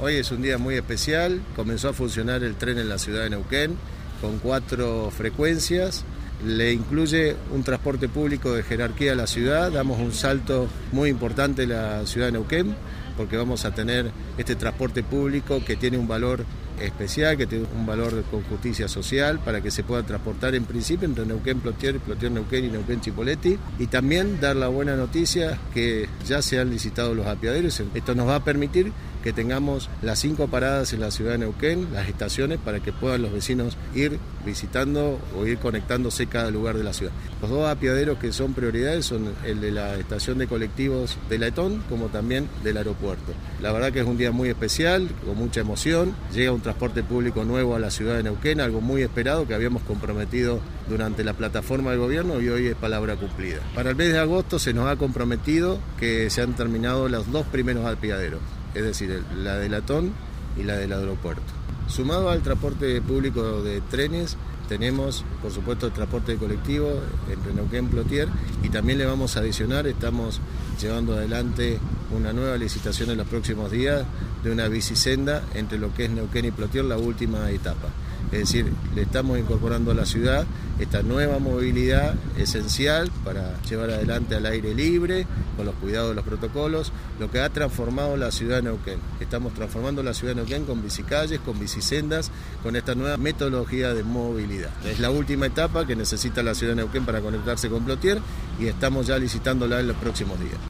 Hoy es un día muy especial, comenzó a funcionar el tren en la ciudad de Neuquén con 4 frecuencias, le incluye un transporte público de jerarquía a la ciudad, damos un salto muy importante en la ciudad de Neuquén porque vamos a tener este transporte público que tiene un valor especial, que tiene un valor con justicia social para que se pueda transportar en principio entre Neuquén-Plotier, Plotier-Neuquén y Neuquén-Chipoleti, y también dar la buena noticia que ya se han licitado los apeaderos. Esto nos va a permitir que tengamos las 5 paradas en la ciudad de Neuquén, las estaciones, para que puedan los vecinos ir visitando o ir conectándose cada lugar de la ciudad. Los 2 apeaderos que son prioridades son el de la estación de colectivos de La Etón, como también del aeropuerto. La verdad que es un día muy especial, con mucha emoción. Llega un transporte público nuevo a la ciudad de Neuquén, algo muy esperado que habíamos comprometido durante la plataforma del gobierno y hoy es palabra cumplida. Para el mes de agosto se nos ha comprometido que se han terminado los 2 primeros apeaderos, es decir, la de La Etón y la del aeropuerto. Sumado al transporte público de trenes, tenemos, por supuesto, el transporte de colectivo entre Neuquén y Plotier, y también le vamos a adicionar, estamos llevando adelante una nueva licitación en los próximos días de una bicisenda entre lo que es Neuquén y Plotier, la última etapa. Es decir, le estamos incorporando a la ciudad esta nueva movilidad esencial para llevar adelante al aire libre, con los cuidados de los protocolos, lo que ha transformado la ciudad de Neuquén. Estamos transformando la ciudad de Neuquén con bicicalles, con bicisendas, con esta nueva metodología de movilidad. Es la última etapa que necesita la ciudad de Neuquén para conectarse con Plotier y estamos ya licitándola en los próximos días.